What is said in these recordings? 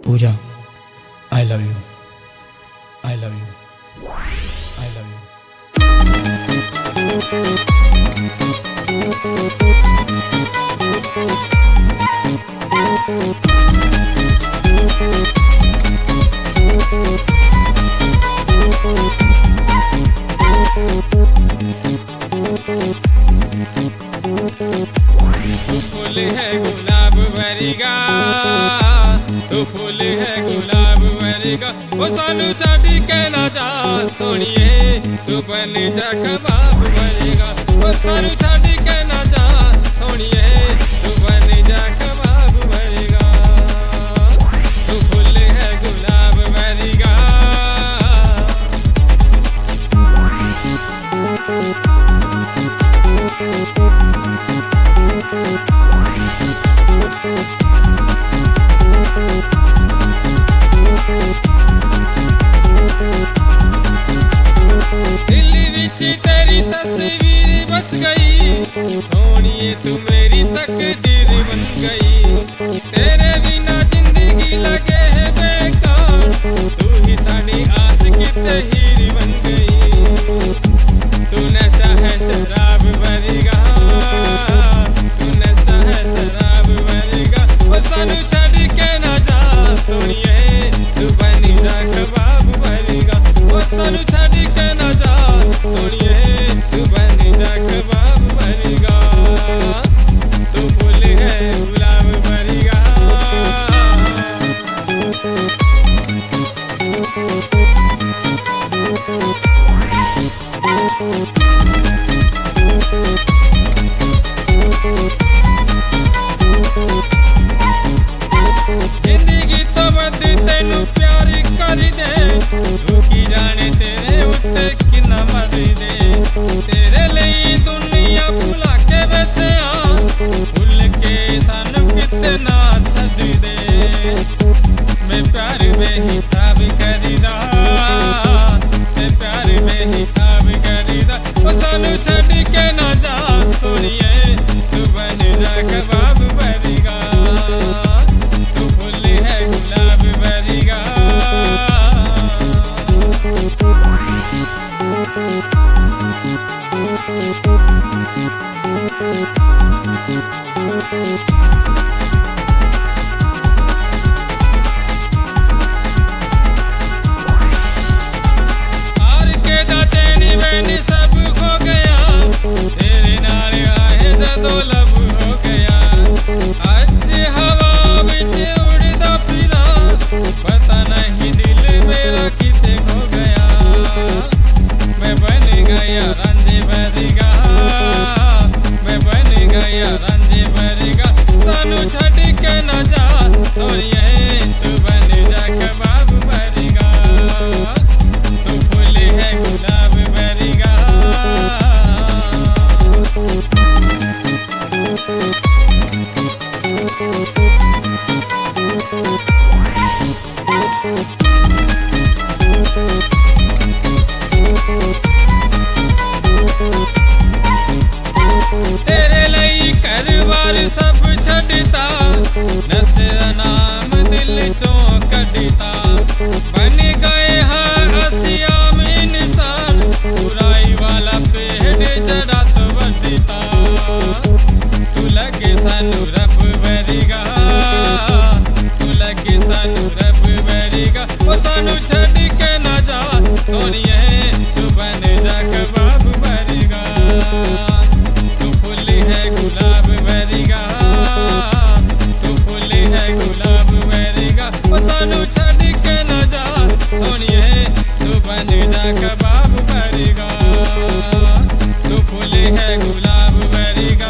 Puja, I love you, I love you, I love you. तू फूल है गुलाब वरीगा, तू फूल है गुलाब वरीगा, वो सानू छड्ड के ना जा सोनिए, तू बन जा कबाब वरीगा, वो सानू छड्ड के ना जा सोनिए, तू बन जा कबाब वरीगा। तू फूल है गुलाब वरीगा, दिल्ली विच तेरी तस्वीर बस गई सोनिए, तू मेरी तकदीर बन गई, तेरे बिना जिंदगी लगे है बेकार, तू ही साडी आस किते हीर बन गई, तू नशा है शराब भरीगा, तू नशा है शराब भरीगा, वो सानू छड्ड के ना जा सोनिए, तू बन जा कबाब भरीगा, वो सानू छड्ड के ना जा सोनिए, तू बन जा कबाब भरीगा। तू फूल है गुलाब भरीगा, जिंदगी तो बद तेनू प्यार कर दे, तू की जाने तेरे उत्ते किन्ना मर दे, तेरे लिए दुनिया भुला के बैठे भुल के सानू कितना छड्ड दे, मैं प्यार बेहिसाब करीदा, मैं प्यार बेहिसाब करीदा, वो सानू छड्ड के ना जा सोनिए, तू बन जा कबाब भरीगा, तू फूल है गुलाब भरीगा। हार के जाते नी मैंने सब खो गया, तेरे नाल आए जदों लब हो गया, अज हवा विच उड़दा फिरा, पता नहीं दिल मेरा किते खो गया, मैं बन गया रांझे भरीगा, मैं बन गया रांझे भरीगा, सानू छड्ड के ना जा सोनिए, तू बन जा कबाब भरीगा, तू फूल है गुलाब भरीगा। तेरे लिए घरबार सब छड्डता, नशा नाम दिल चों कड्डता, बन गए हाँ असी आम इंसान, बुराई वाला पेड़ जड़ा तो बढ़ता, तू लगे सानू रब भरीगा, तू लगे सानू रब भरीगा, वो सानू छड्ड के ना जा सोनिए, तू बन जा कबाब भरीगा, तू फूल है गुलाब भरीगा, तू फूल है गुलाब भरीगा, वो सानू छड्ड के ना जा सोनिए, तू बन जा कबाब भरीगा, तू फूल है गुलाब भरीगा।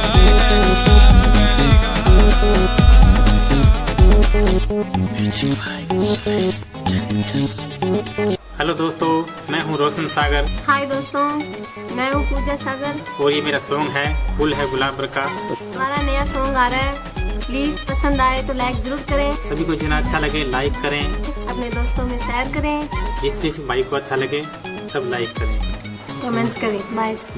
हेलो दोस्तों, मैं हूँ रोशन सागर। हाय दोस्तों, मैं हूँ पूजा सागर और ये मेरा सॉन्ग है फूल है गुलाब का। हमारा नया सॉन्ग आ रहा है, प्लीज पसंद आए तो लाइक जरूर करें, सभी को जितना अच्छा लगे लाइक करें, अपने दोस्तों में शेयर करें, जिस भाई को अच्छा लगे सब लाइक करें, कमेंट्स करें। बाय।